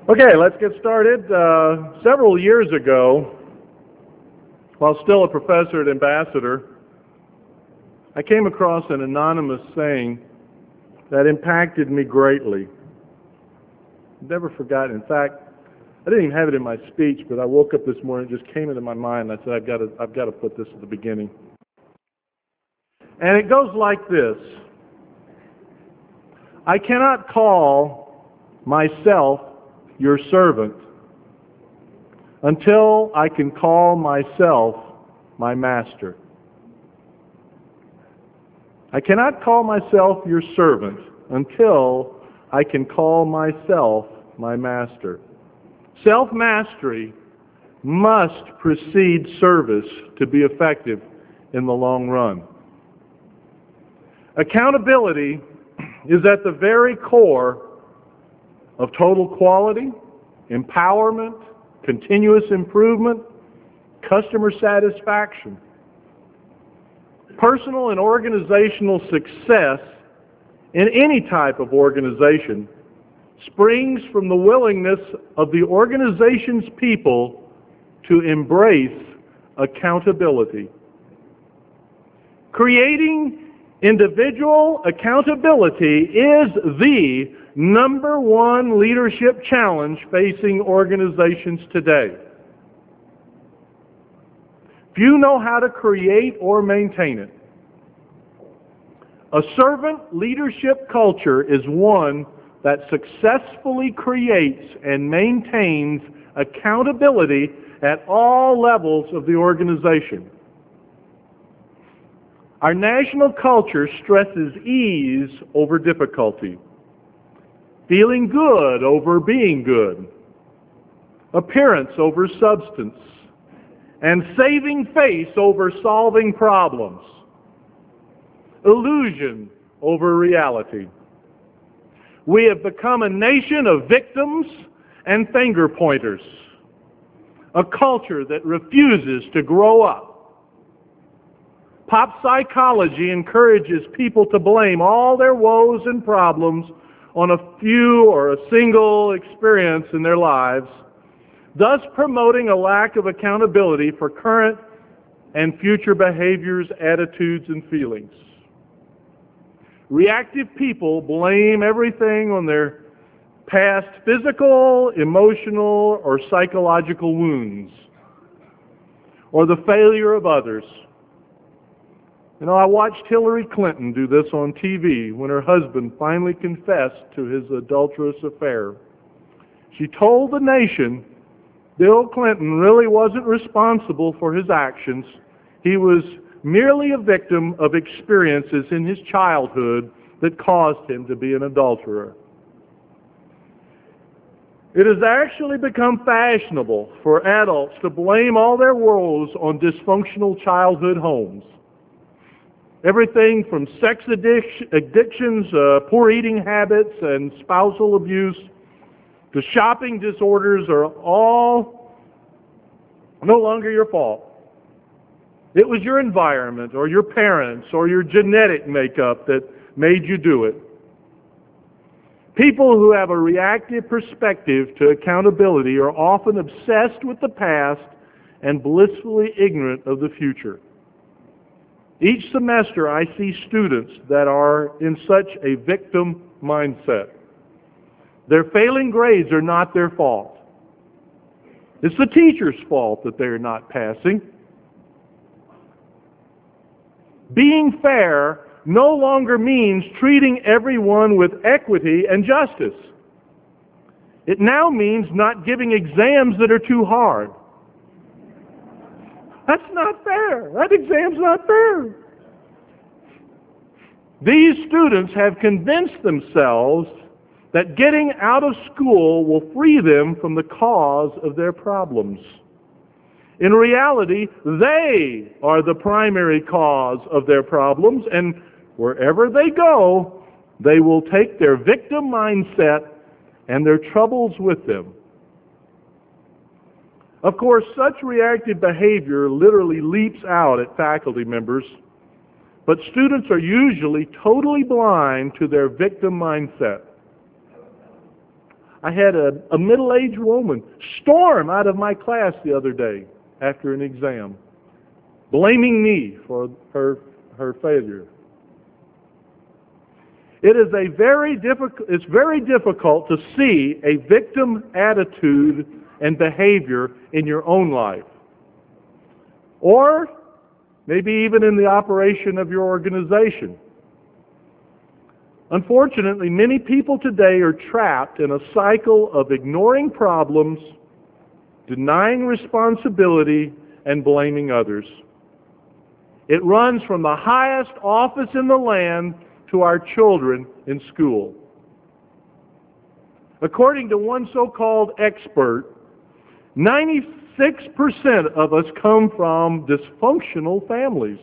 Okay, let's get started. Several years ago, while still a professor at Ambassador, I came across an anonymous saying that impacted me greatly. Never forgotten. In fact, I didn't even have it in my speech, but I woke up this morning, it just came into my mind, and I said, I've got to put this at the beginning. And it goes like this: I cannot call myself your servant until I can call myself my master. I cannot call myself your servant until I can call myself my master. Self-mastery must precede service to be effective in the long run. Accountability is at the very core of total quality, empowerment, continuous improvement, customer satisfaction. Personal and organizational success in any type of organization springs from the willingness of the organization's people to embrace accountability. Creating individual accountability is the number one leadership challenge facing organizations today. Few know how to create or maintain it. A servant leadership culture is one that successfully creates and maintains accountability at all levels of the organization. Our national culture stresses ease over difficulty, feeling good over being good, appearance over substance, and saving face over solving problems, illusion over reality. We have become a nation of victims and finger pointers, a culture that refuses to grow up. Pop psychology encourages people to blame all their woes and problems on a few or a single experience in their lives, thus promoting a lack of accountability for current and future behaviors, attitudes, and feelings. Reactive people blame everything on their past physical, emotional, or psychological wounds, or the failure of others. You know, I watched Hillary Clinton do this on TV when her husband finally confessed to his adulterous affair. She told the nation Bill Clinton really wasn't responsible for his actions. He was merely a victim of experiences in his childhood that caused him to be an adulterer. It has actually become fashionable for adults to blame all their woes on dysfunctional childhood homes. Everything from sex addictions, poor eating habits, and spousal abuse to shopping disorders are all no longer your fault. It was your environment or your parents or your genetic makeup that made you do it. People who have a reactive perspective to accountability are often obsessed with the past and blissfully ignorant of the future. Each semester I see students that are in such a victim mindset. Their failing grades are not their fault. It's the teacher's fault that they're not passing. Being fair no longer means treating everyone with equity and justice. It now means not giving exams that are too hard. That's not fair. That exam's not fair. These students have convinced themselves that getting out of school will free them from the cause of their problems. In reality, they are the primary cause of their problems, and wherever they go, they will take their victim mindset and their troubles with them. Of course, such reactive behavior literally leaps out at faculty members, but students are usually totally blind to their victim mindset. I had a middle-aged woman storm out of my class the other day after an exam, blaming me for her failure. It's very difficult to see a victim attitude and behavior in your own life, or maybe even in the operation of your organization. Unfortunately, many people today are trapped in a cycle of ignoring problems, denying responsibility, and blaming others. It runs from the highest office in the land to our children in school. According to one so-called expert, 96% of us come from dysfunctional families.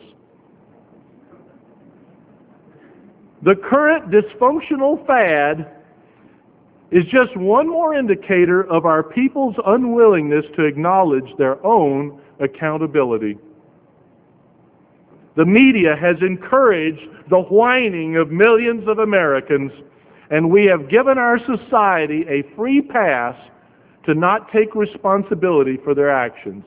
The current dysfunctional fad is just one more indicator of our people's unwillingness to acknowledge their own accountability. The media has encouraged the whining of millions of Americans, and we have given our society a free pass to not take responsibility for their actions.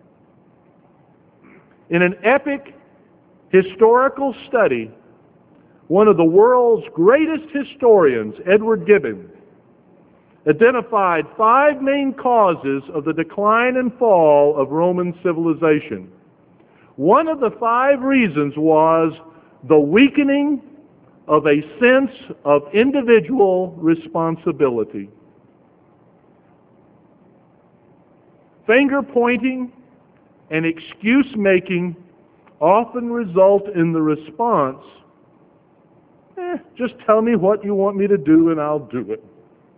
In an epic historical study, one of the world's greatest historians, Edward Gibbon, identified 5 main causes of the decline and fall of Roman civilization. One of the 5 reasons was the weakening of a sense of individual responsibility. Finger pointing and excuse making often result in the response, just tell me what you want me to do and I'll do it.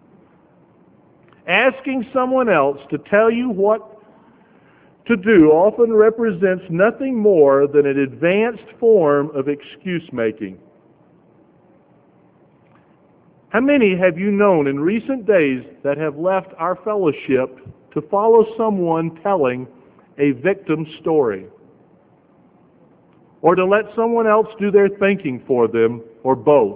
Asking someone else to tell you what to do often represents nothing more than an advanced form of excuse making. How many have you known in recent days that have left our fellowship to follow someone telling a victim story, or to let someone else do their thinking for them, or both?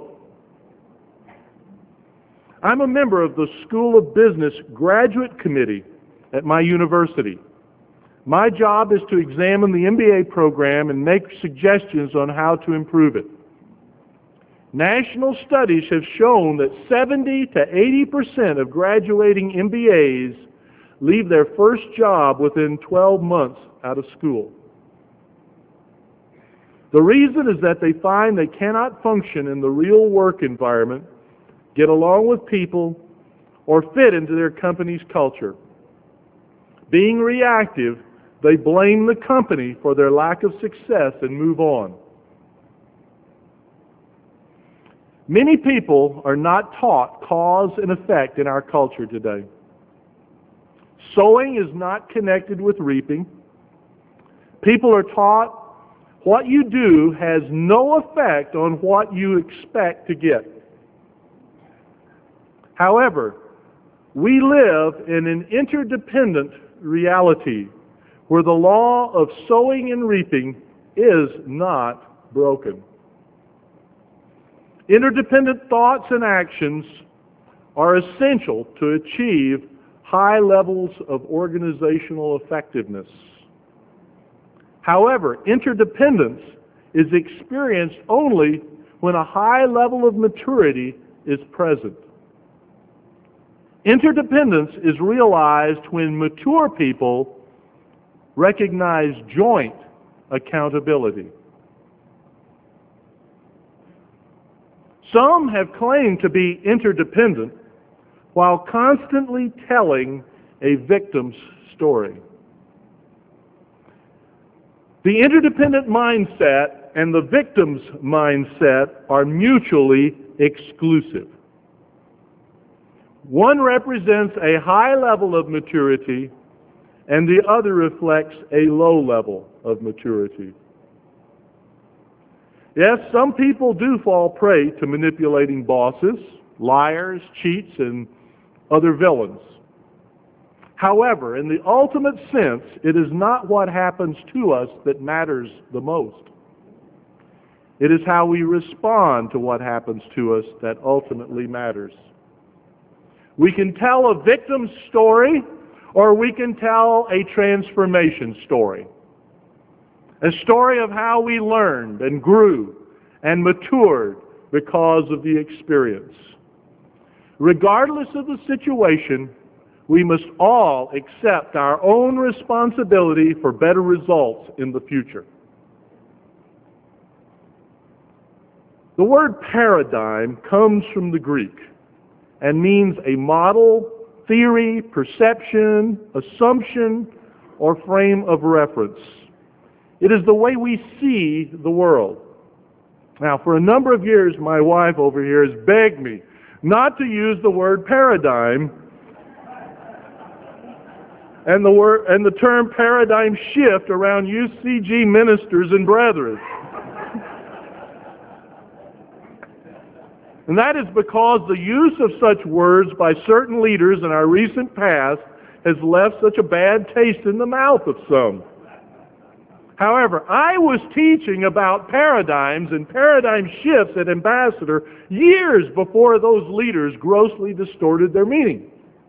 I'm a member of the School of Business Graduate Committee at my university. My job is to examine the MBA program and make suggestions on how to improve it. National studies have shown that 70 to 80% of graduating MBAs leave their first job within 12 months out of school. The reason is that they find they cannot function in the real work environment, get along with people, or fit into their company's culture. Being reactive, they blame the company for their lack of success and move on. Many people are not taught cause and effect in our culture today. Sowing is not connected with reaping. People are taught what you do has no effect on what you expect to get. However, we live in an interdependent reality where the law of sowing and reaping is not broken. Interdependent thoughts and actions are essential to achieve high levels of organizational effectiveness. However, interdependence is experienced only when a high level of maturity is present. Interdependence is realized when mature people recognize joint accountability. Some have claimed to be interdependent while constantly telling a victim's story. The interdependent mindset and the victim's mindset are mutually exclusive. One represents a high level of maturity, and the other reflects a low level of maturity. Yes, some people do fall prey to manipulating bosses, liars, cheats, and other villains. However, in the ultimate sense, it is not what happens to us that matters the most. It is how we respond to what happens to us that ultimately matters. We can tell a victim story, or we can tell a transformation story. A story of how we learned and grew and matured because of the experience. Regardless of the situation, we must all accept our own responsibility for better results in the future. The word paradigm comes from the Greek and means a model, theory, perception, assumption, or frame of reference. It is the way we see the world. Now, for a number of years, my wife over here has begged me not to use the word paradigm and the term paradigm shift around UCG ministers and brethren. And that is because the use of such words by certain leaders in our recent past has left such a bad taste in the mouth of some. However, I was teaching about paradigms and paradigm shifts at Ambassador years before those leaders grossly distorted their meaning.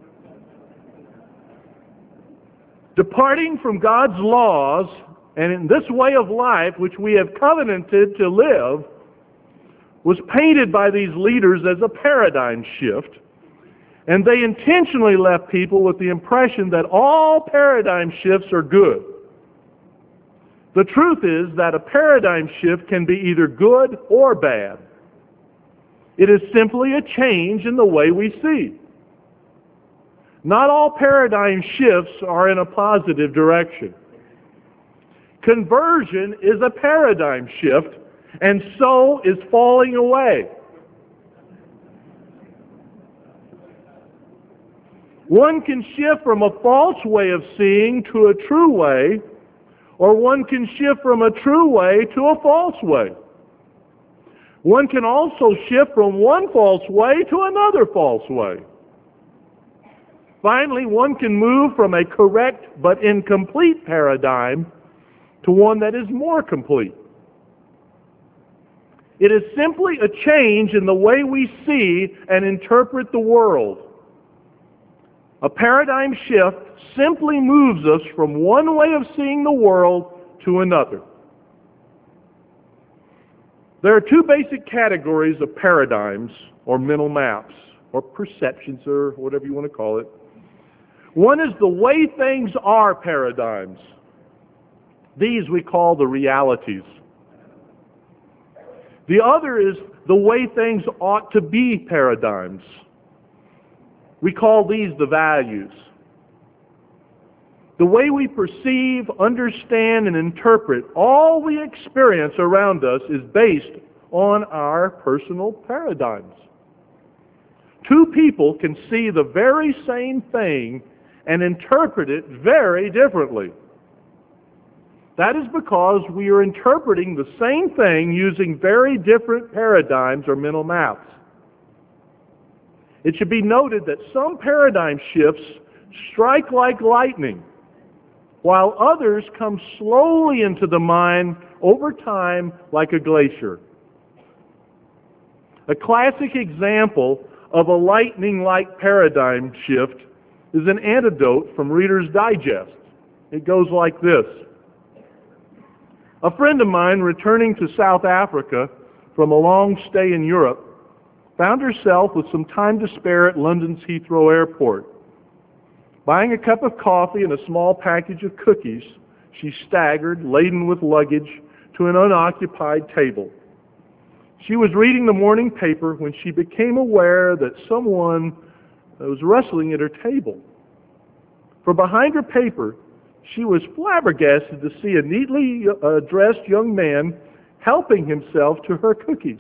Departing from God's laws and in this way of life which we have covenanted to live was painted by these leaders as a paradigm shift, and they intentionally left people with the impression that all paradigm shifts are good. The truth is that a paradigm shift can be either good or bad. It is simply a change in the way we see. Not all paradigm shifts are in a positive direction. Conversion is a paradigm shift, and so is falling away. One can shift from a false way of seeing to a true way, or one can shift from a true way to a false way. One can also shift from one false way to another false way. Finally, one can move from a correct but incomplete paradigm to one that is more complete. It is simply a change in the way we see and interpret the world. A paradigm shift simply moves us from one way of seeing the world to another. There are two basic categories of paradigms, or mental maps, or perceptions, or whatever you want to call it. One is the way things are paradigms. These we call the realities. The other is the way things ought to be paradigms. We call these the values. The way we perceive, understand, and interpret all we experience around us is based on our personal paradigms. Two people can see the very same thing and interpret it very differently. That is because we are interpreting the same thing using very different paradigms or mental maps. It should be noted that some paradigm shifts strike like lightning, while others come slowly into the mind over time like a glacier. A classic example of a lightning-like paradigm shift is an anecdote from Reader's Digest. It goes like this. A friend of mine returning to South Africa from a long stay in Europe found herself with some time to spare at London's Heathrow Airport. Buying a cup of coffee and a small package of cookies, she staggered, laden with luggage, to an unoccupied table. She was reading the morning paper when she became aware that someone was wrestling at her table. From behind her paper, she was flabbergasted to see a neatly dressed young man helping himself to her cookies.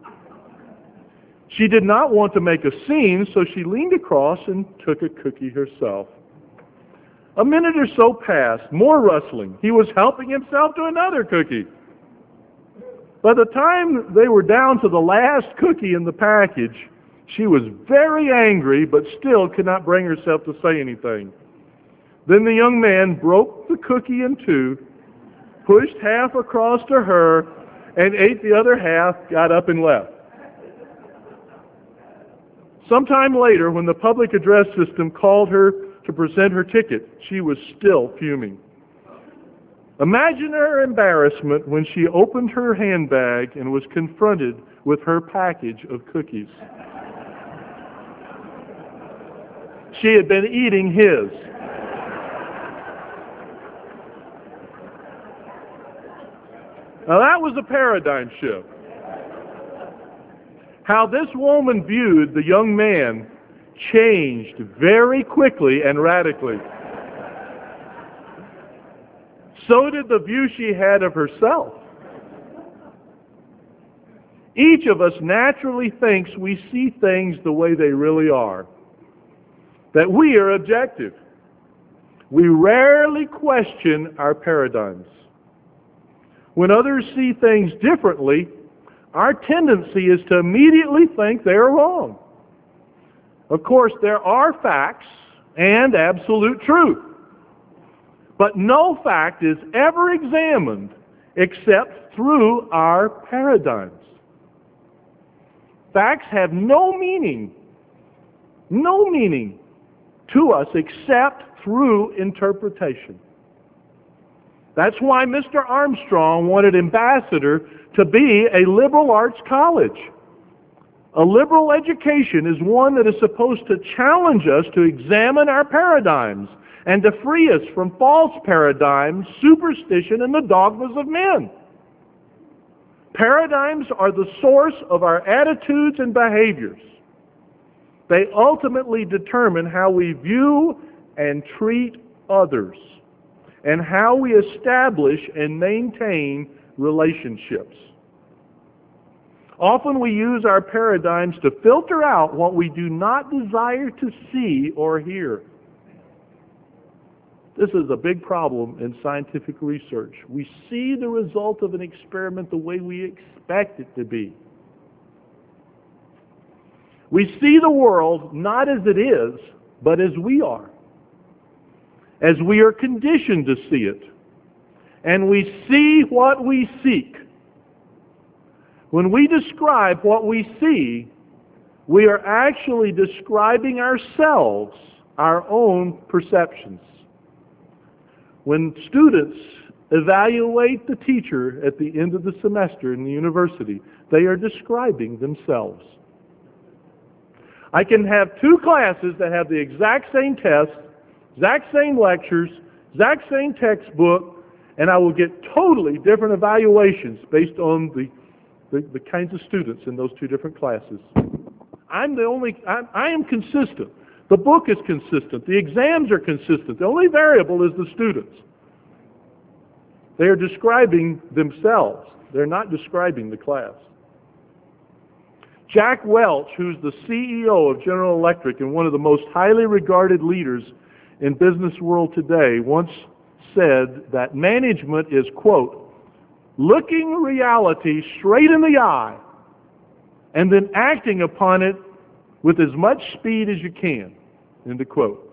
She did not want to make a scene, so she leaned across and took a cookie herself. A minute or so passed, more rustling. He was helping himself to another cookie. By the time they were down to the last cookie in the package, she was very angry, but still could not bring herself to say anything. Then the young man broke the cookie in two, pushed half across to her, and ate the other half, got up and left. Sometime later, when the public address system called her to present her ticket, she was still fuming. Imagine her embarrassment when she opened her handbag and was confronted with her package of cookies. She had been eating his. Now that was a paradigm shift. How this woman viewed the young man changed very quickly and radically. So did the view she had of herself. Each of us naturally thinks we see things the way they really are, that we are objective. We rarely question our paradigms. When others see things differently, our tendency is to immediately think they are wrong. Of course, there are facts and absolute truth. But no fact is ever examined except through our paradigms. Facts have no meaning to us except through interpretation. That's why Mr. Armstrong wanted Ambassador to be a liberal arts college. A liberal education is one that is supposed to challenge us to examine our paradigms and to free us from false paradigms, superstition, and the dogmas of men. Paradigms are the source of our attitudes and behaviors. They ultimately determine how we view and treat others and how we establish and maintain relationships. Often we use our paradigms to filter out what we do not desire to see or hear. This is a big problem in scientific research. We see the result of an experiment the way we expect it to be. We see the world not as it is, but as we are. As we are conditioned to see it. And we see what we seek. When we describe what we see, we are actually describing ourselves, our own perceptions. When students evaluate the teacher at the end of the semester in the university, they are describing themselves. I can have two classes that have the exact same tests, exact same lectures, exact same textbook, and I will get totally different evaluations based on the kinds of students in those two different classes. I am consistent. The book is consistent. The exams are consistent. The only variable is the students. They are describing themselves. They're not describing the class. Jack Welch, who's the CEO of General Electric and one of the most highly regarded leaders in business world today, once said that management is, quote, looking reality straight in the eye and then acting upon it with as much speed as you can, end of quote.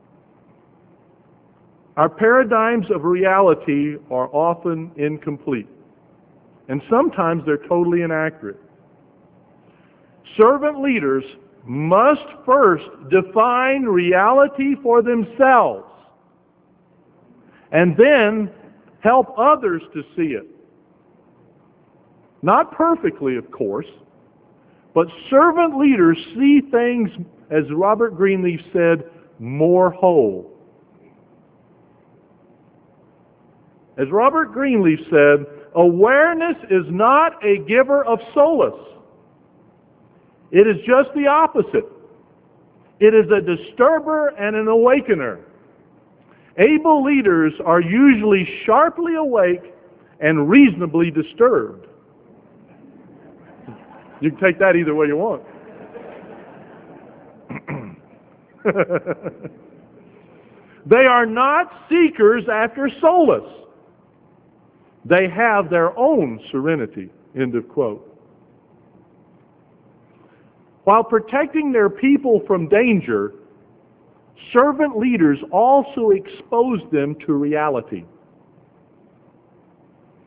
Our paradigms of reality are often incomplete, and sometimes they're totally inaccurate. Servant leaders must first define reality for themselves and then help others to see it. Not perfectly, of course, but servant leaders see things, as Robert Greenleaf said, more whole. As Robert Greenleaf said, awareness is not a giver of solace. It is just the opposite. It is a disturber and an awakener. Able leaders are usually sharply awake and reasonably disturbed. You can take that either way you want. They are not seekers after solace. They have their own serenity. End of quote. While protecting their people from danger, servant leaders also expose them to reality.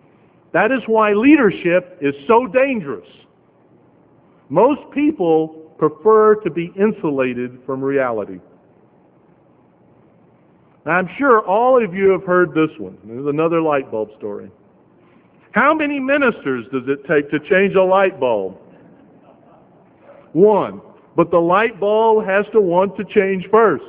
That is why leadership is so dangerous. Most people prefer to be insulated from reality. Now, I'm sure all of you have heard this one. This is another light bulb story. How many ministers does it take to change a light bulb? One. But the light bulb has to want to change first.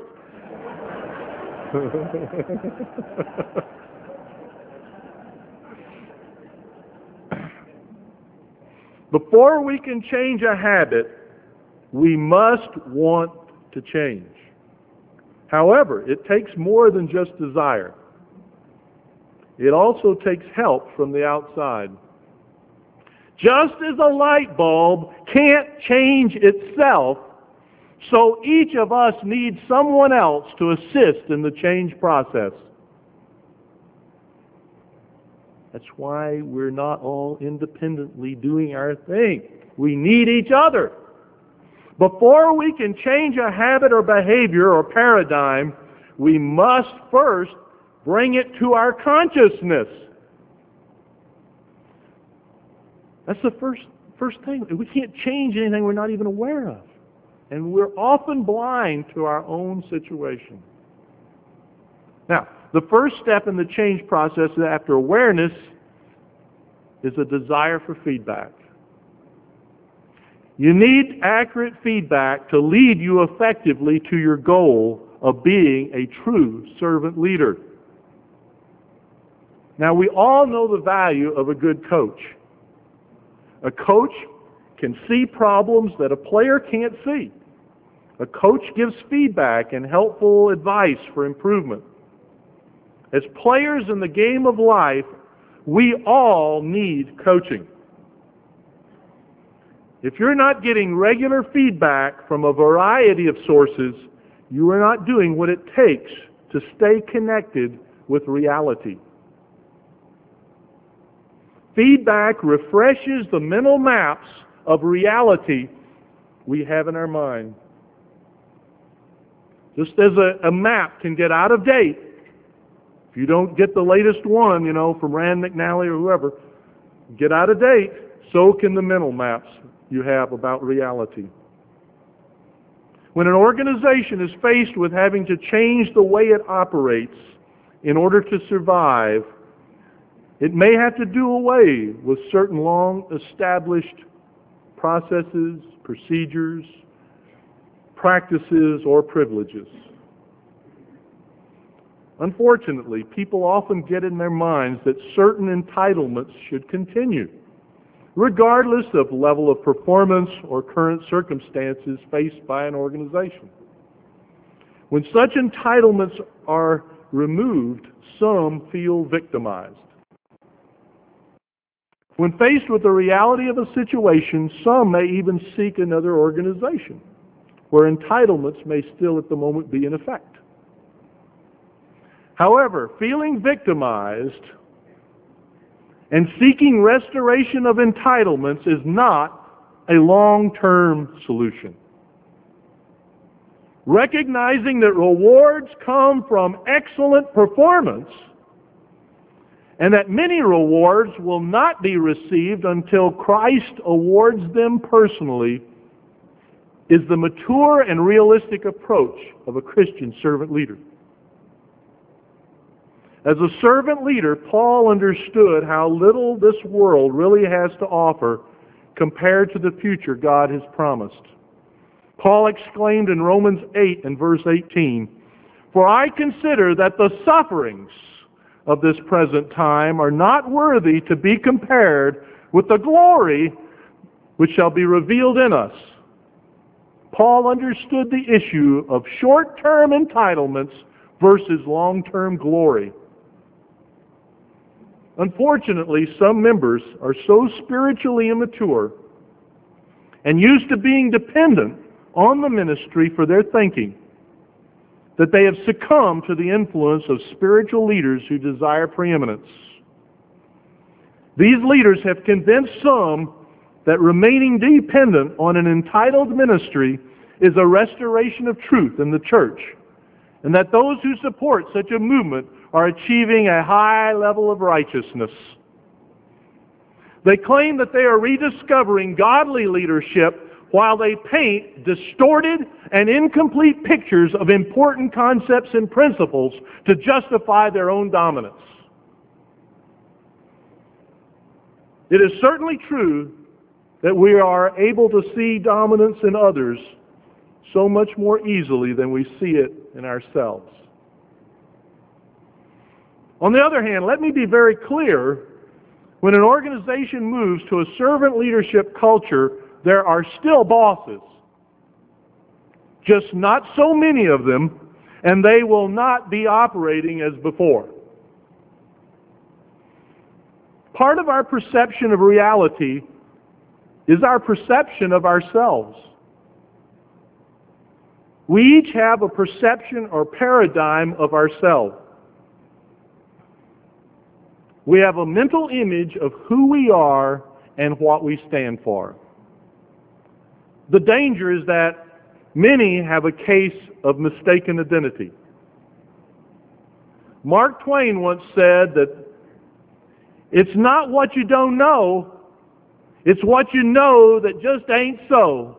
Before we can change a habit, we must want to change. However, it takes more than just desire. It also takes help from the outside. Just as a light bulb can't change itself, so each of us needs someone else to assist in the change process. That's why we're not all independently doing our thing. We need each other. Before we can change a habit or behavior or paradigm, we must first bring it to our consciousness. That's the first thing. We can't change anything we're not even aware of. And we're often blind to our own situation. Now, the first step in the change process after awareness is a desire for feedback. You need accurate feedback to lead you effectively to your goal of being a true servant leader. Now, we all know the value of a good coach. A coach can see problems that a player can't see. A coach gives feedback and helpful advice for improvement. As players in the game of life, we all need coaching. If you're not getting regular feedback from a variety of sources, you are not doing what it takes to stay connected with reality. Feedback refreshes the mental maps of reality we have in our mind. Just as a map can get out of date, if you don't get the latest one, from Rand McNally or whoever, get out of date, so can the mental maps you have about reality. When an organization is faced with having to change the way it operates in order to survive, it may have to do away with certain long-established processes, procedures, practices, or privileges. Unfortunately, people often get in their minds that certain entitlements should continue, regardless of level of performance or current circumstances faced by an organization. When such entitlements are removed, some feel victimized. When faced with the reality of a situation, some may even seek another organization where entitlements may still at the moment be in effect. However, feeling victimized and seeking restoration of entitlements is not a long-term solution. Recognizing that rewards come from excellent performance and that many rewards will not be received until Christ awards them personally is the mature and realistic approach of a Christian servant leader. As a servant leader, Paul understood how little this world really has to offer compared to the future God has promised. Paul exclaimed in Romans 8 and verse 18, "For I consider that the sufferings of this present time are not worthy to be compared with the glory which shall be revealed in us." Paul understood the issue of short-term entitlements versus long-term glory. Unfortunately, some members are so spiritually immature and used to being dependent on the ministry for their thinking that they have succumbed to the influence of spiritual leaders who desire preeminence. These leaders have convinced some that remaining dependent on an entitled ministry is a restoration of truth in the church, and that those who support such a movement are achieving a high level of righteousness. They claim that they are rediscovering godly leadership while they paint distorted and incomplete pictures of important concepts and principles to justify their own dominance. It is certainly true that we are able to see dominance in others so much more easily than we see it in ourselves. On the other hand, let me be very clear, when an organization moves to a servant leadership culture, there are still bosses, just not so many of them, and they will not be operating as before. Part of our perception of reality is our perception of ourselves. We each have a perception or paradigm of ourselves. We have a mental image of who we are and what we stand for. The danger is that many have a case of mistaken identity. Mark Twain once said that it's not what you don't know, it's what you know that just ain't so.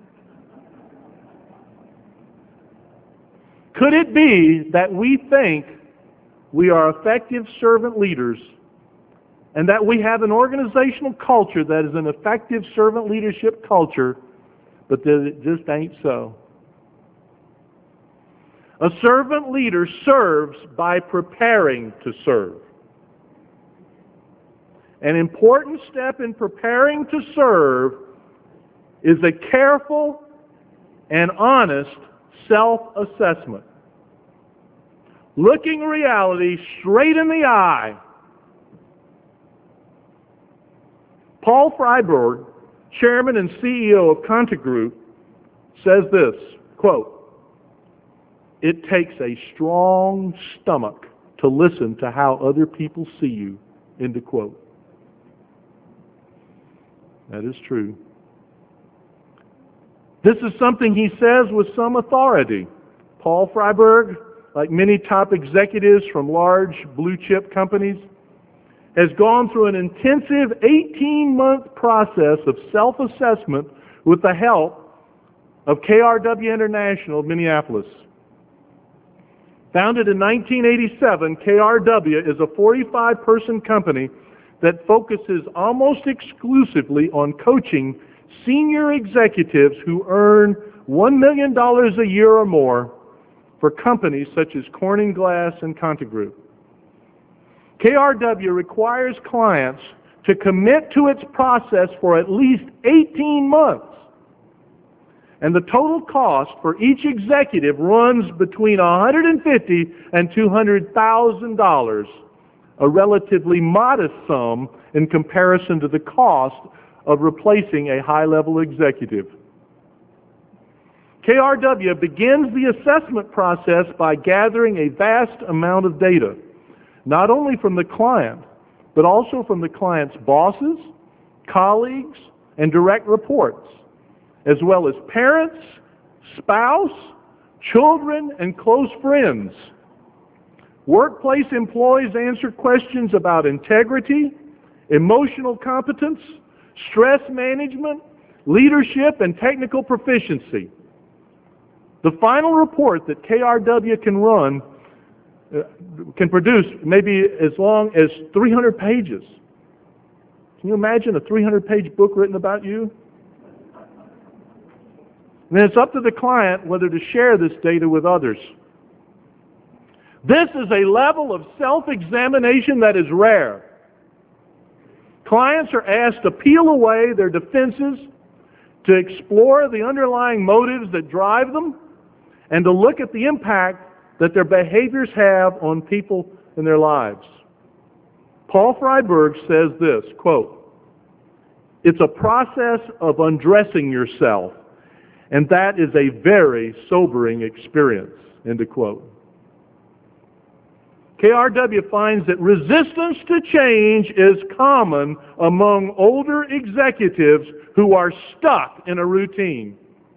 Could it be that we think we are effective servant leaders and that we have an organizational culture that is an effective servant leadership culture, but that it just ain't so? A servant leader serves by preparing to serve. An important step in preparing to serve is a careful and honest self-assessment. Looking reality straight in the eye. Paul Freiberg, chairman and CEO of Conta Group, says this, quote, "It takes a strong stomach to listen to how other people see you," end of quote. That is true. This is something he says with some authority. Paul Freiberg, like many top executives from large blue-chip companies, has gone through an intensive 18-month process of self-assessment with the help of KRW International of Minneapolis. Founded in 1987, KRW is a 45-person company that focuses almost exclusively on coaching senior executives who earn $1 million a year or more for companies such as Corning Glass and Conta Group. KRW requires clients to commit to its process for at least 18 months. And the total cost for each executive runs between $150,000 and $200,000, a relatively modest sum in comparison to the cost of replacing a high-level executive. KRW begins the assessment process by gathering a vast amount of data, not only from the client, but also from the client's bosses, colleagues, and direct reports, as well as parents, spouse, children, and close friends. Workplace employees answer questions about integrity, emotional competence, stress management, leadership, and technical proficiency. The final report that KRW can produce maybe as long as 300 pages. Can you imagine a 300-page book written about you? And then it's up to the client whether to share this data with others. This is a level of self-examination that is rare. Clients are asked to peel away their defenses, to explore the underlying motives that drive them, and to look at the impact that their behaviors have on people in their lives. Paul Freiberg says this, quote, "It's a process of undressing yourself, and that is a very sobering experience," end of quote. KRW finds that resistance to change is common among older executives who are stuck in a routine.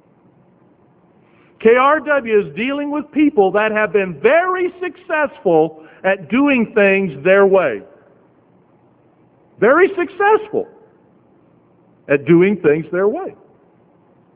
KRW is dealing with people that have been very successful at doing things their way. Very successful at doing things their way.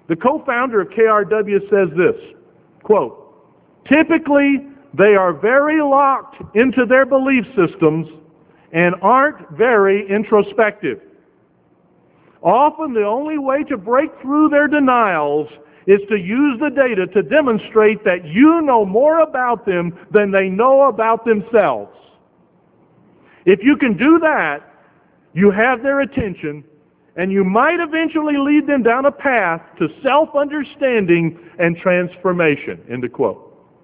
The co-founder of KRW says this, quote, "Typically, they are very locked into their belief systems and aren't very introspective. Often the only way to break through their denials is to use the data to demonstrate that you know more about them than they know about themselves. If you can do that, you have their attention, and you might eventually lead them down a path to self-understanding and transformation." End of quote.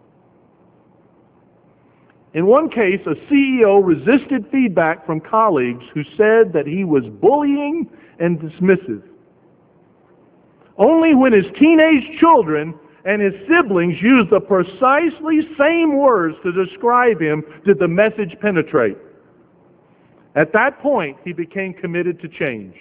In one case, a CEO resisted feedback from colleagues who said that he was bullying and dismissive. Only when his teenage children and his siblings used the precisely same words to describe him did the message penetrate. At that point, he became committed to change.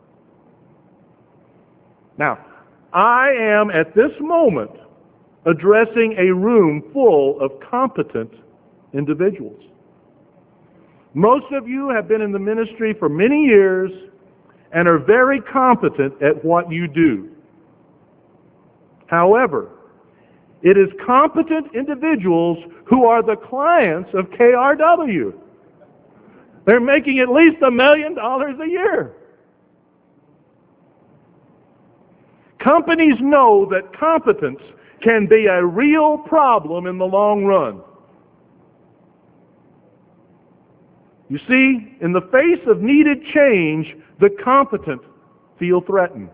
Now, I am at this moment addressing a room full of competent individuals. Most of you have been in the ministry for many years and are very competent at what you do. However, it is competent individuals who are the clients of KRW. They're making at least $1 million a year. Companies know that competence can be a real problem in the long run. You see, in the face of needed change, the competent feel threatened.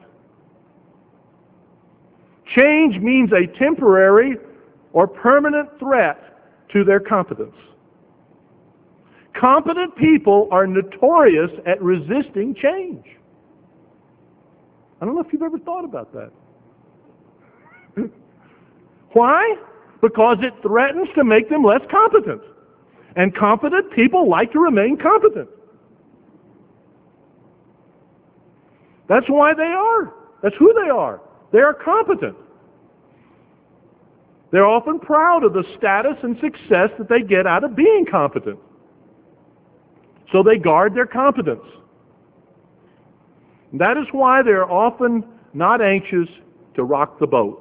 Change means a temporary or permanent threat to their competence. Competent people are notorious at resisting change. I don't know if you've ever thought about that. Why? Because it threatens to make them less competent. And competent people like to remain competent. That's why they are. That's who they are. They are competent. They're often proud of the status and success that they get out of being competent. So they guard their competence. That is why they're often not anxious to rock the boat.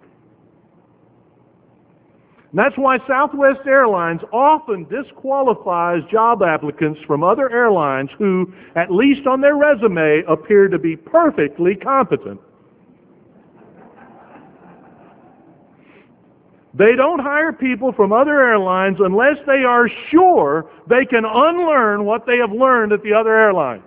And that's why Southwest Airlines often disqualifies job applicants from other airlines who, at least on their resume, appear to be perfectly competent. They don't hire people from other airlines unless they are sure they can unlearn what they have learned at the other airline.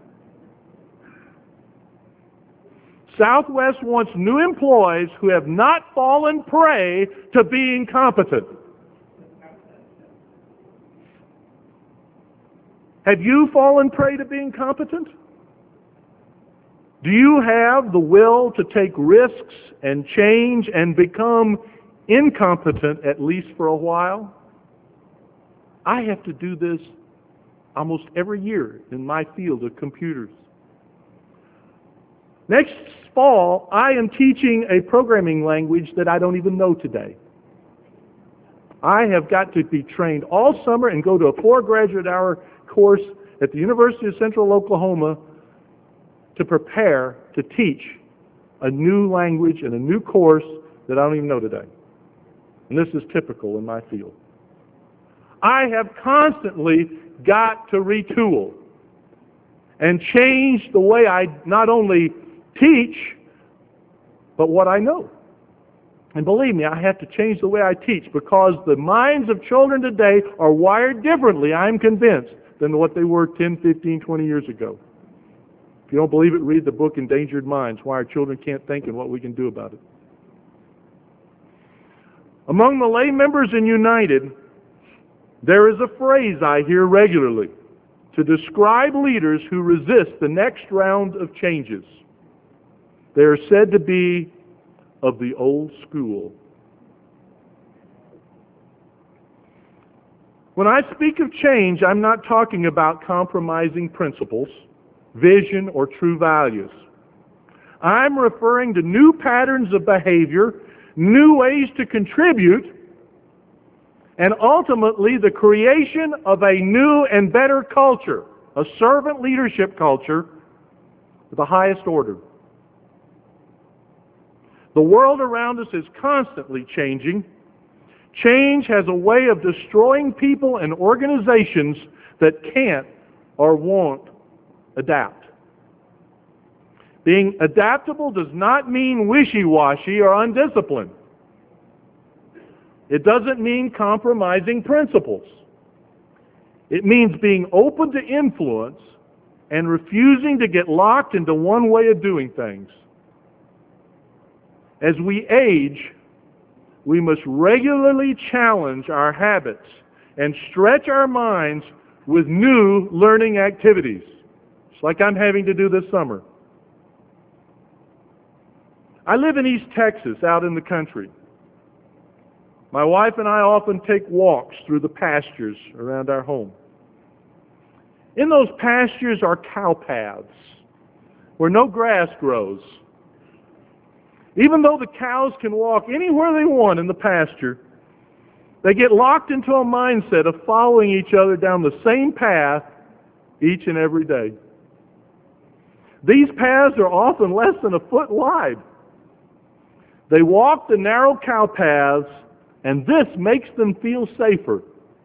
Southwest wants new employees who have not fallen prey to being competent. Have you fallen prey to being competent? Do you have the will to take risks and change and become incompetent, at least for a while? I have to do this almost every year in my field of computers. Next fall, I am teaching a programming language that I don't even know today. I have got to be trained all summer and go to a 4 graduate hour course at the University of Central Oklahoma to prepare to teach a new language and a new course that I don't even know today. And this is typical in my field. I have constantly got to retool and change the way I not only teach, but what I know. And believe me, I have to change the way I teach because the minds of children today are wired differently, I'm convinced, than what they were 10, 15, 20 years ago. If you don't believe it, read the book Endangered Minds, Why Our Children Can't Think and What We Can Do About It. Among the lay members in United, there is a phrase I hear regularly to describe leaders who resist the next round of changes. They are said to be of the old school. When I speak of change, I'm not talking about compromising principles, vision, or true values. I'm referring to new patterns of behavior, new ways to contribute, and ultimately the creation of a new and better culture, a servant leadership culture of the highest order. The world around us is constantly changing. Change has a way of destroying people and organizations that can't or won't adapt. Being adaptable does not mean wishy-washy or undisciplined. It doesn't mean compromising principles. It means being open to influence and refusing to get locked into one way of doing things. As we age, we must regularly challenge our habits and stretch our minds with new learning activities. It's like I'm having to do this summer. I live in East Texas, out in the country. My wife and I often take walks through the pastures around our home. In those pastures are cow paths where no grass grows. Even though the cows can walk anywhere they want in the pasture, they get locked into a mindset of following each other down the same path each and every day. These paths are often less than a foot wide. They walk the narrow cow paths, and this makes them feel safer.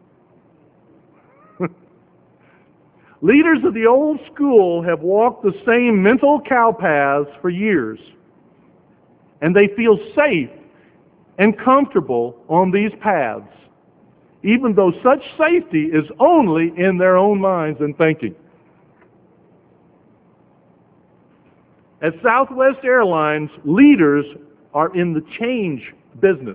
Leaders of the old school have walked the same mental cow paths for years, and they feel safe and comfortable on these paths, even though such safety is only in their own minds and thinking. At Southwest Airlines, leaders are in the change business.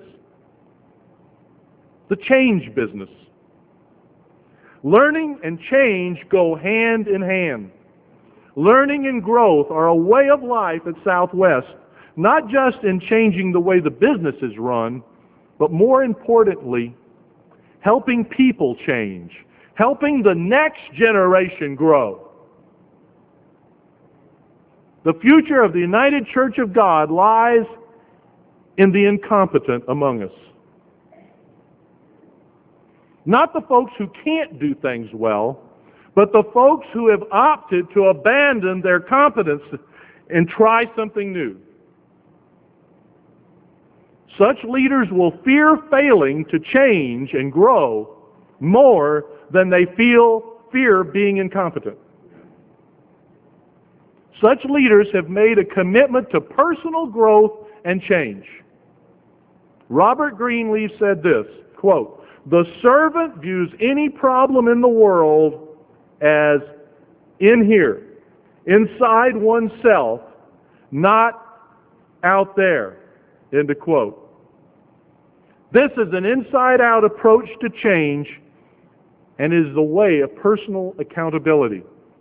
The change business. Learning and change go hand in hand. Learning and growth are a way of life at Southwest, not just in changing the way the business is run, but more importantly, helping people change, helping the next generation grow. The future of the United Church of God lies in the incompetent among us. Not the folks who can't do things well, but the folks who have opted to abandon their competence and try something new. Such leaders will fear failing to change and grow more than they fear being incompetent. Such leaders have made a commitment to personal growth and change. Robert Greenleaf said this, quote, "The servant views any problem in the world as in here, inside oneself, not out there," end of quote. This is an inside-out approach to change and is the way of personal accountability.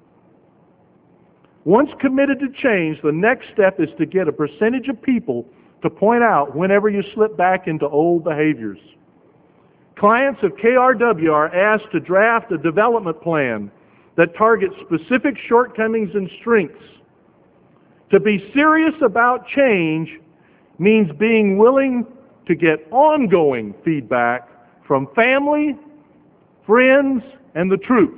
Once committed to change, the next step is to get a percentage of people to point out whenever you slip back into old behaviors. Clients of KRW are asked to draft a development plan that targets specific shortcomings and strengths. To be serious about change means being willing to get ongoing feedback from family, friends, and the troops.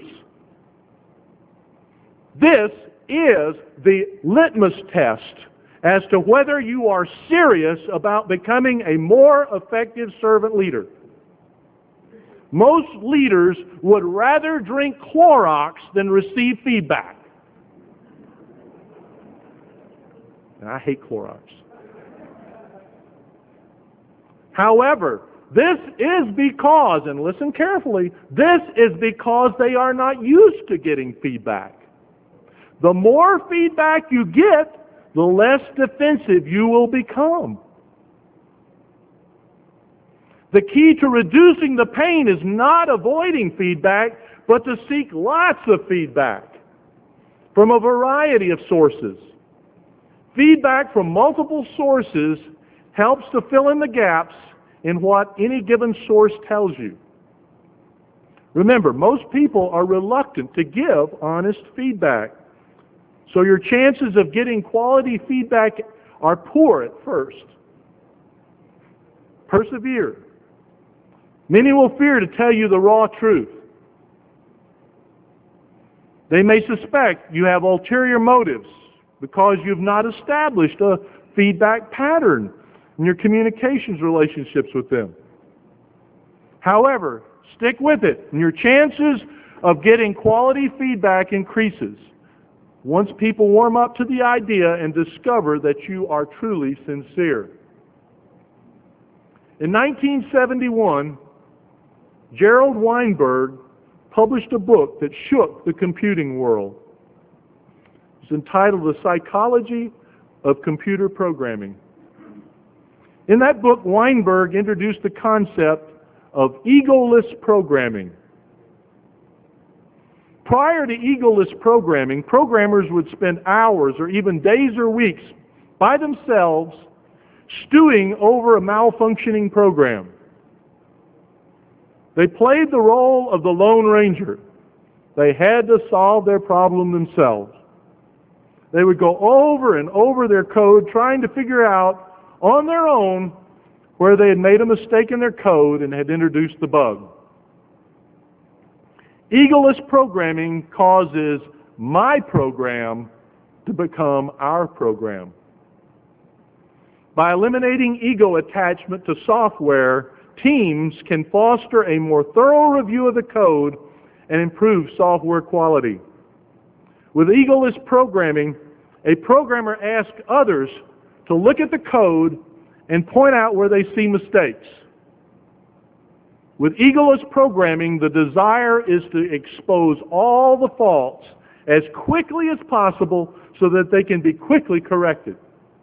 This is the litmus test as to whether you are serious about becoming a more effective servant leader. Most leaders would rather drink Clorox than receive feedback. And I hate Clorox. However, this is because, and listen carefully, this is because they are not used to getting feedback. The more feedback you get, the less defensive you will become. The key to reducing the pain is not avoiding feedback, but to seek lots of feedback from a variety of sources. Feedback from multiple sources helps to fill in the gaps in what any given source tells you. Remember, most people are reluctant to give honest feedback. So your chances of getting quality feedback are poor at first. Persevere. Many will fear to tell you the raw truth. They may suspect you have ulterior motives because you've not established a feedback pattern in your communications relationships with them. However, stick with it, and your chances of getting quality feedback increases once people warm up to the idea and discover that you are truly sincere. In 1971, Gerald Weinberg published a book that shook the computing world. It's entitled The Psychology of Computer Programming. In that book, Weinberg introduced the concept of egoless programming. Prior to egoless programming, programmers would spend hours or even days or weeks by themselves stewing over a malfunctioning program. They played the role of the Lone Ranger. They had to solve their problem themselves. They would go over and over their code trying to figure out on their own where they had made a mistake in their code and had introduced the bug. Egoless programming causes my program to become our program. By eliminating ego attachment to software, teams can foster a more thorough review of the code and improve software quality. With egoless programming, a programmer asks others to look at the code and point out where they see mistakes. With egoless programming, the desire is to expose all the faults as quickly as possible so that they can be quickly corrected.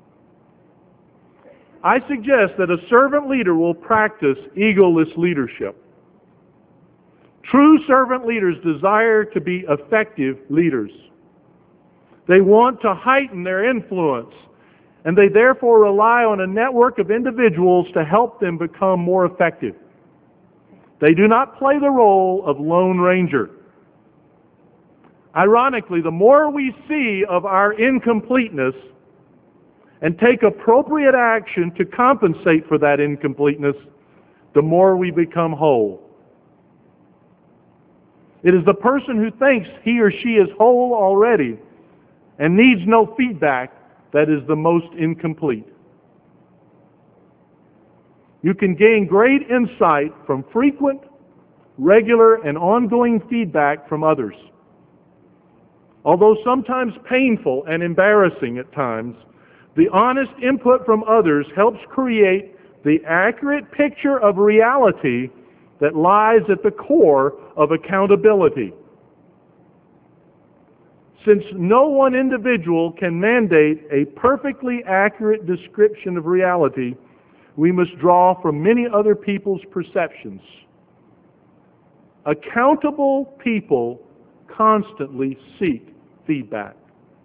I suggest that a servant leader will practice egoless leadership. True servant leaders desire to be effective leaders. They want to heighten their influence, and they therefore rely on a network of individuals to help them become more effective. They do not play the role of Lone Ranger. Ironically, the more we see of our incompleteness and take appropriate action to compensate for that incompleteness, the more we become whole. It is the person who thinks he or she is whole already and needs no feedback that is the most incomplete. You can gain great insight from frequent, regular, and ongoing feedback from others. Although sometimes painful and embarrassing at times, the honest input from others helps create the accurate picture of reality that lies at the core of accountability. Since no one individual can mandate a perfectly accurate description of reality, we must draw from many other people's perceptions. Accountable people constantly seek feedback.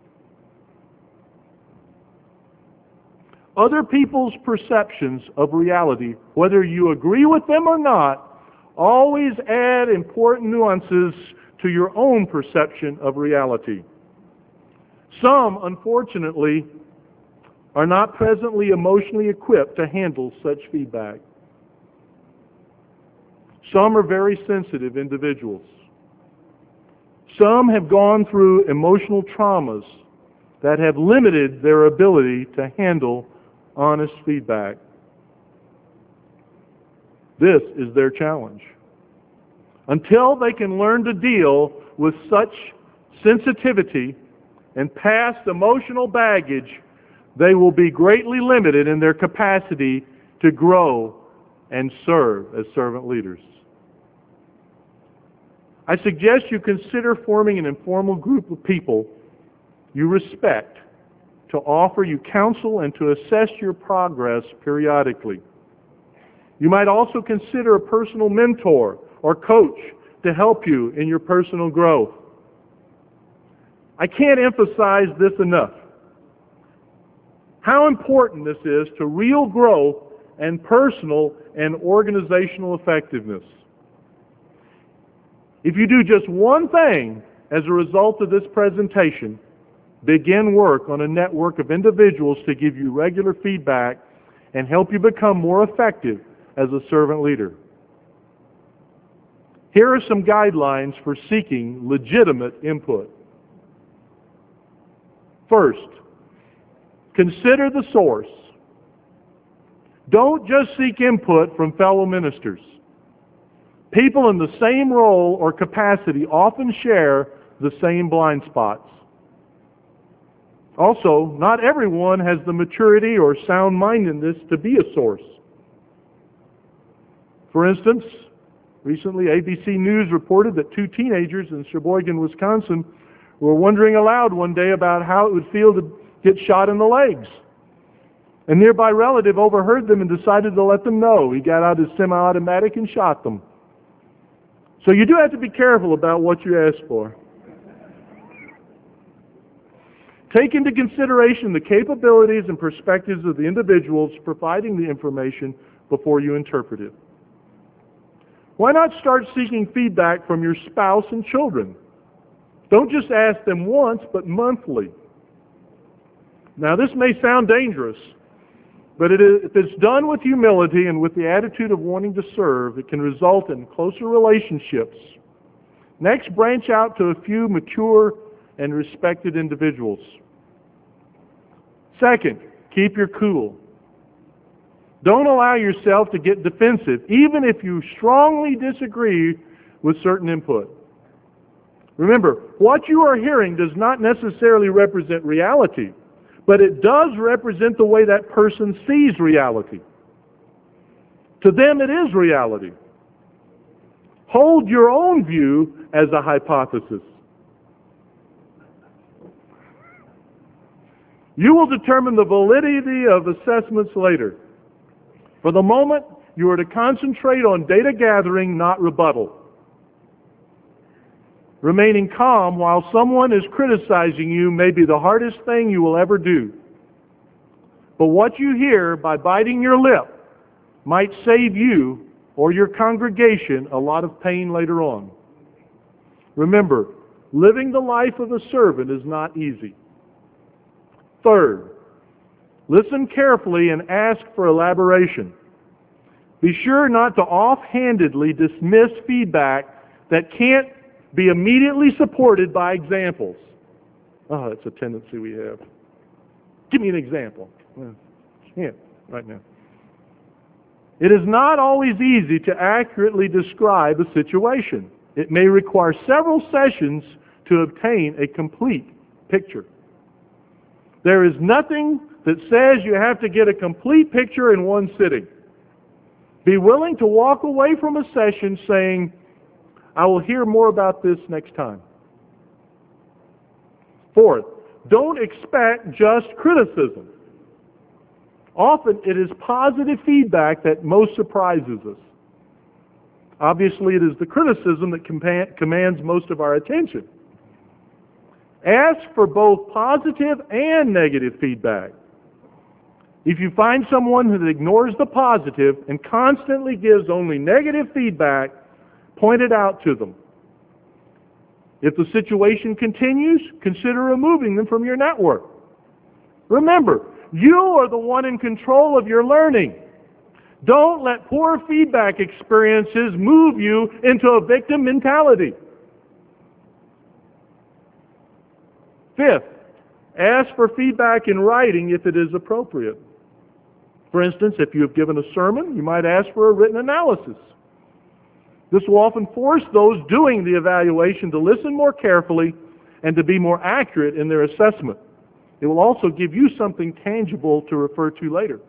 Other people's perceptions of reality, whether you agree with them or not, always add important nuances to your own perception of reality. Some, unfortunately, are not presently emotionally equipped to handle such feedback. Some are very sensitive individuals. Some have gone through emotional traumas that have limited their ability to handle honest feedback. This is their challenge. Until they can learn to deal with such sensitivity and past emotional baggage, they will be greatly limited in their capacity to grow and serve as servant leaders. I suggest you consider forming an informal group of people you respect to offer you counsel and to assess your progress periodically. You might also consider a personal mentor or coach to help you in your personal growth. I can't emphasize this enough. How important this is to real growth and personal and organizational effectiveness. If you do just one thing as a result of this presentation, begin work on a network of individuals to give you regular feedback and help you become more effective as a servant leader. Here are some guidelines for seeking legitimate input. First, consider the source. Don't just seek input from fellow ministers. People in the same role or capacity often share the same blind spots. Also, not everyone has the maturity or sound-mindedness to be a source. For instance, recently ABC News reported that 2 teenagers in Sheboygan, Wisconsin were wondering aloud one day about how it would feel to get shot in the legs. A nearby relative overheard them and decided to let them know. He got out his semi-automatic and shot them. So you do have to be careful about what you ask for. Take into consideration the capabilities and perspectives of the individuals providing the information before you interpret it. Why not start seeking feedback from your spouse and children? Don't just ask them once, but monthly. Now, this may sound dangerous, but if it's done with humility and with the attitude of wanting to serve, it can result in closer relationships. Next, branch out to a few mature and respected individuals. Second, keep your cool. Don't allow yourself to get defensive, even if you strongly disagree with certain input. Remember, what you are hearing does not necessarily represent reality, but it does represent the way that person sees reality. To them, it is reality. Hold your own view as a hypothesis. You will determine the validity of assessments later. For the moment, you are to concentrate on data gathering, not rebuttal. Remaining calm while someone is criticizing you may be the hardest thing you will ever do. But what you hear by biting your lip might save you or your congregation a lot of pain later on. Remember, living the life of a servant is not easy. Third, listen carefully and ask for elaboration. Be sure not to offhandedly dismiss feedback that can't be immediately supported by examples. Oh, that's a tendency we have. Give me an example. Yeah, right now. It is not always easy to accurately describe a situation. It may require several sessions to obtain a complete picture. There is nothing that says you have to get a complete picture in one sitting. Be willing to walk away from a session saying, I will hear more about this next time. Fourth, don't expect just criticism. Often it is positive feedback that most surprises us. Obviously, it is the criticism that commands most of our attention. Ask for both positive and negative feedback. If you find someone who ignores the positive and constantly gives only negative feedback, point it out to them. If the situation continues, consider removing them from your network. Remember, you are the one in control of your learning. Don't let poor feedback experiences move you into a victim mentality. Fifth, ask for feedback in writing if it is appropriate. For instance, if you have given a sermon, you might ask for a written analysis. This will often force those doing the evaluation to listen more carefully and to be more accurate in their assessment. It will also give you something tangible to refer to later.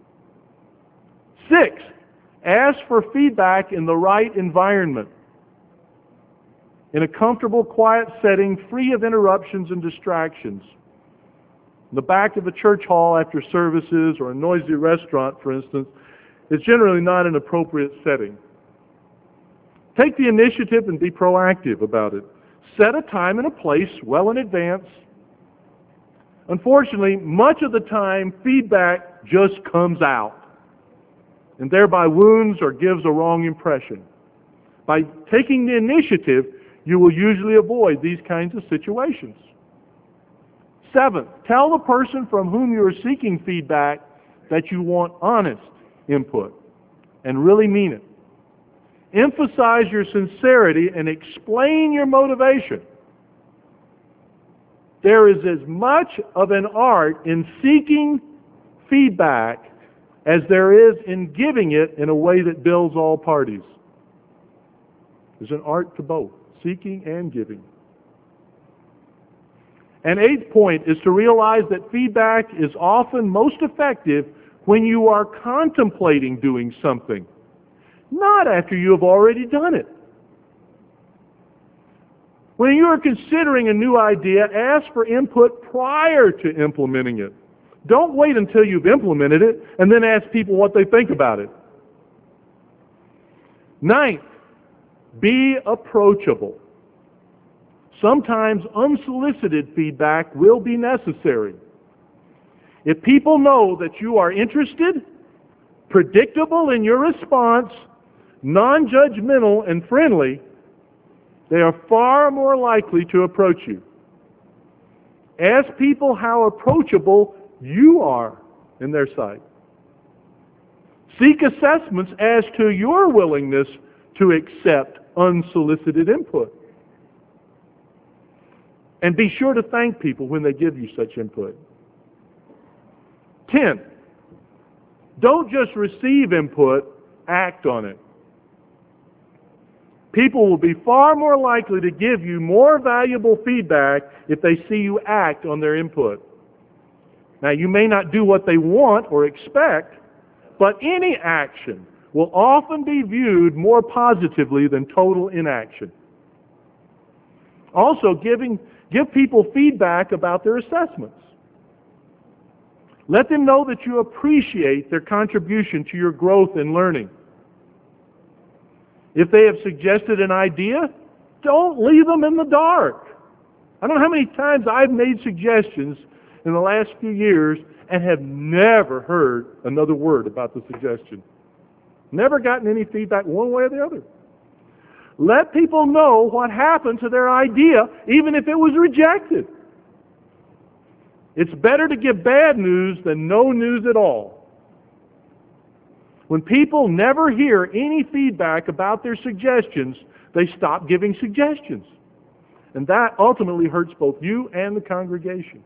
Six, ask for feedback in the right environment. In a comfortable, quiet setting, free of interruptions and distractions. In the back of a church hall after services or a noisy restaurant, for instance, is generally not an appropriate setting. Take the initiative and be proactive about it. Set a time and a place well in advance. Unfortunately, much of the time, feedback just comes out and thereby wounds or gives a wrong impression. By taking the initiative, you will usually avoid these kinds of situations. Seventh, tell the person from whom you are seeking feedback that you want honest input and really mean it. Emphasize your sincerity and explain your motivation. There is as much of an art in seeking feedback as there is in giving it in a way that builds all parties. There's an art to both, seeking and giving. And eighth point is to realize that feedback is often most effective when you are contemplating doing something, not after you have already done it. When you are considering a new idea, ask for input prior to implementing it. Don't wait until you've implemented it and then ask people what they think about it. Ninth, be approachable. Sometimes unsolicited feedback will be necessary. If people know that you are interested, predictable in your response, non-judgmental and friendly, they are far more likely to approach you. Ask people how approachable you are in their sight. Seek assessments as to your willingness to accept unsolicited input. And be sure to thank people when they give you such input. 10. Don't just receive input, act on it. People will be far more likely to give you more valuable feedback if they see you act on their input. Now, you may not do what they want or expect, but any action will often be viewed more positively than total inaction. Also, give people feedback about their assessments. Let them know that you appreciate their contribution to your growth and learning. If they have suggested an idea, don't leave them in the dark. I don't know how many times I've made suggestions in the last few years and have never heard another word about the suggestion. Never gotten any feedback one way or the other. Let people know what happened to their idea, even if it was rejected. It's better to give bad news than no news at all. When people never hear any feedback about their suggestions, they stop giving suggestions. And that ultimately hurts both you and the congregation.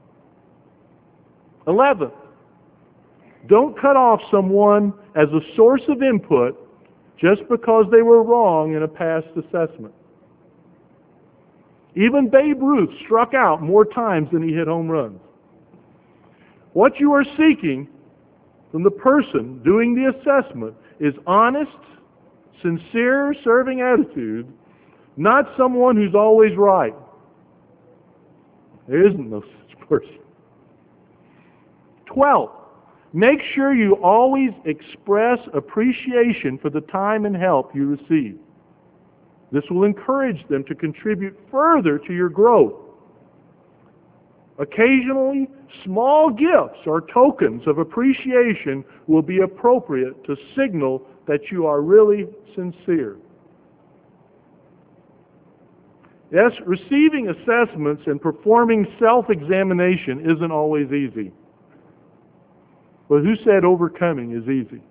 11. Don't cut off someone as a source of input just because they were wrong in a past assessment. Even Babe Ruth struck out more times than he hit home runs. What you are seeking from the person doing the assessment is honest, sincere, serving attitude, not someone who's always right. There isn't no such person. 12. Make sure you always express appreciation for the time and help you receive. This will encourage them to contribute further to your growth. Occasionally, small gifts or tokens of appreciation will be appropriate to signal that you are really sincere. Yes, receiving assessments and performing self-examination isn't always easy. But who said overcoming is easy?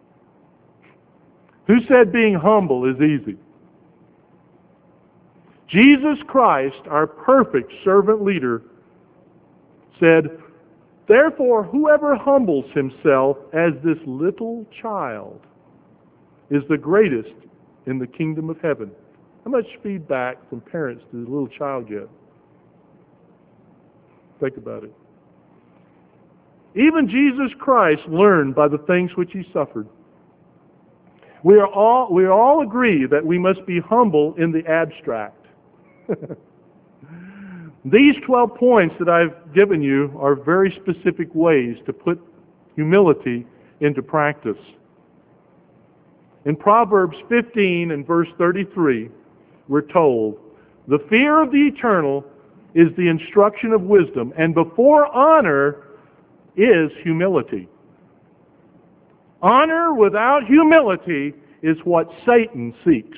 Who said being humble is easy? Jesus Christ, our perfect servant leader, said, "Therefore, whoever humbles himself as this little child is the greatest in the kingdom of heaven." How much feedback from parents does a little child get? Think about it. Even Jesus Christ learned by the things which he suffered. We all agree that we must be humble in the abstract. These 12 points that I've given you are very specific ways to put humility into practice. In Proverbs 15 and verse 33, we're told, "The fear of the eternal is the instruction of wisdom, and before honor is humility." Honor without humility is what Satan seeks.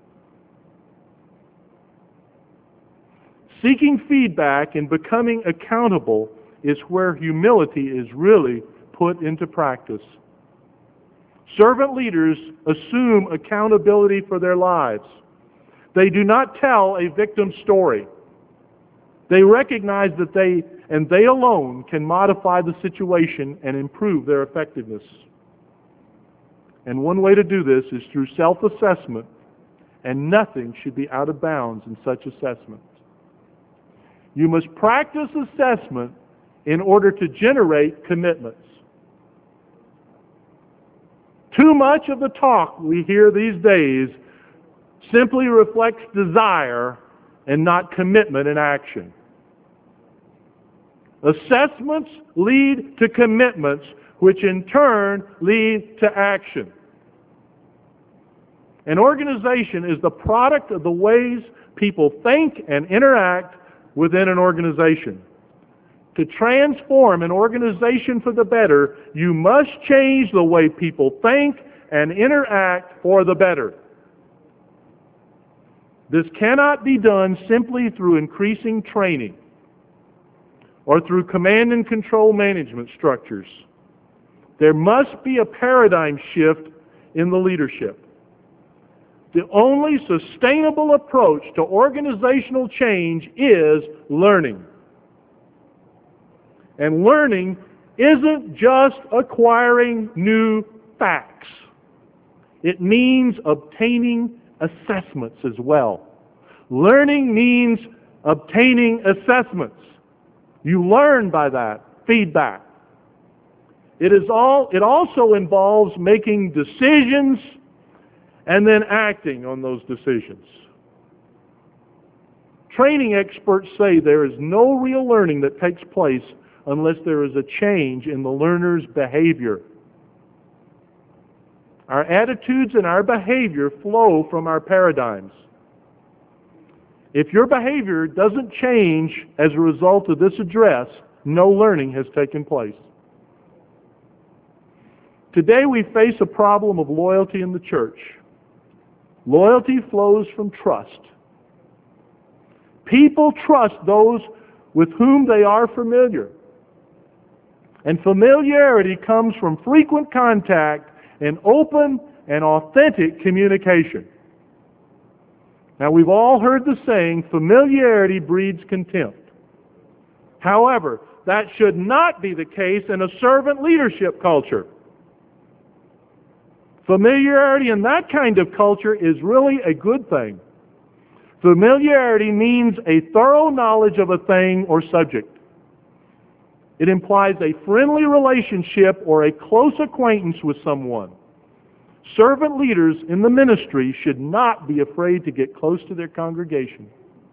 Seeking feedback and becoming accountable is where humility is really put into practice. Servant leaders assume accountability for their lives. They do not tell a victim story. They recognize that they and they alone can modify the situation and improve their effectiveness. And one way to do this is through self-assessment, and nothing should be out of bounds in such assessment. You must practice assessment in order to generate commitments. Too much of the talk we hear these days simply reflects desire and not commitment in action. Assessments lead to commitments, which in turn lead to action. An organization is the product of the ways people think and interact within an organization. To transform an organization for the better, you must change the way people think and interact for the better. This cannot be done simply through increasing training or through command and control management structures. There must be a paradigm shift in the leadership. The only sustainable approach to organizational change is learning. And learning isn't just acquiring new facts. It means obtaining assessments as well. Learning means obtaining assessments. You learn by that feedback. It also involves making decisions and then acting on those decisions. Training experts say there is no real learning that takes place unless there is a change in the learner's behavior. Our attitudes and our behavior flow from our paradigms. If your behavior doesn't change as a result of this address, no learning has taken place. Today we face a problem of loyalty in the church. Loyalty flows from trust. People trust those with whom they are familiar. And familiarity comes from frequent contact and open and authentic communication. Now, we've all heard the saying, familiarity breeds contempt. However, that should not be the case in a servant leadership culture. Familiarity in that kind of culture is really a good thing. Familiarity means a thorough knowledge of a thing or subject. It implies a friendly relationship or a close acquaintance with someone. Servant leaders in the ministry should not be afraid to get close to their congregation.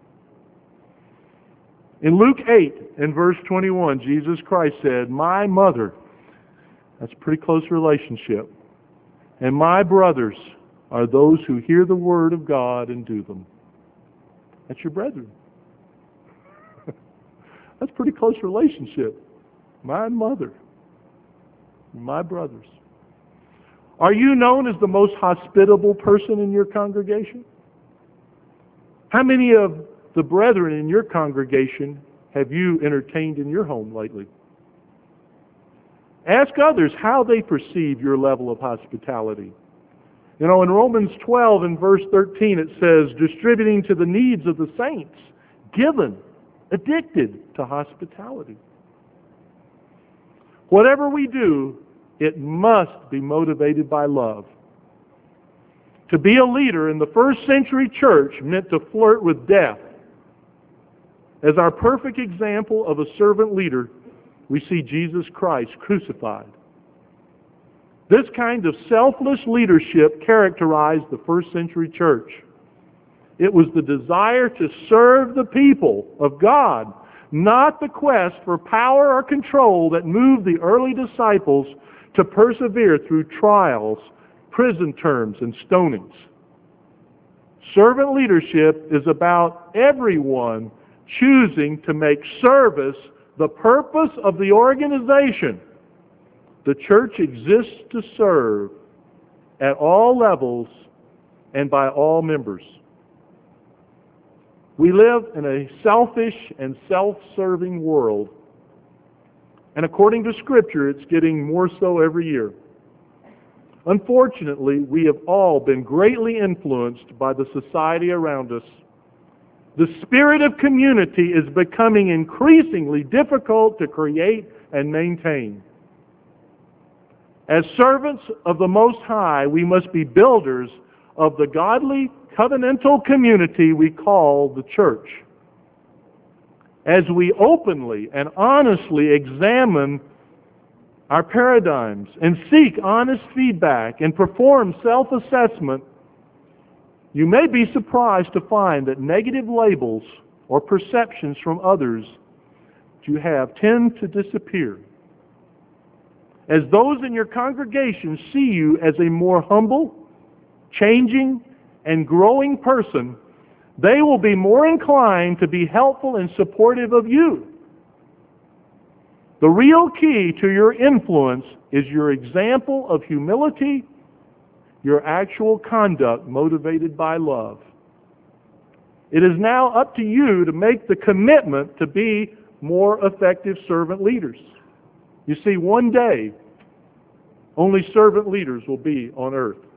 In Luke 8 and verse 21, Jesus Christ said, "My mother," that's a pretty close relationship, "and my brothers are those who hear the word of God and do them." That's your brethren. That's a pretty close relationship. My mother, my brothers. Are you known as the most hospitable person in your congregation? How many of the brethren in your congregation have you entertained in your home lately? Ask others how they perceive your level of hospitality. You know, in Romans 12 and verse 13 it says, distributing to the needs of the saints, given, addicted to hospitality. Whatever we do, it must be motivated by love. To be a leader in the first century church meant to flirt with death. As our perfect example of a servant leader, we see Jesus Christ crucified. This kind of selfless leadership characterized the first century church. It was the desire to serve the people of God, not the quest for power or control that moved the early disciples to persevere through trials, prison terms, and stonings. Servant leadership is about everyone choosing to make service the purpose of the organization. The church exists to serve at all levels and by all members. We live in a selfish and self-serving world. And according to Scripture, it's getting more so every year. Unfortunately, we have all been greatly influenced by the society around us. the spirit of community is becoming increasingly difficult to create and maintain. As servants of the Most High, we must be builders of the godly, covenantal community we call the church. As we openly and honestly examine our paradigms and seek honest feedback and perform self-assessment, you may be surprised to find that negative labels or perceptions from others that you have tend to disappear. As those in your congregation see you as a more humble, changing, and growing person, they will be more inclined to be helpful and supportive of you. The real key to your influence is your example of humility, your actual conduct motivated by love. It is now up to you to make the commitment to be more effective servant leaders. You see, one day, only servant leaders will be on earth.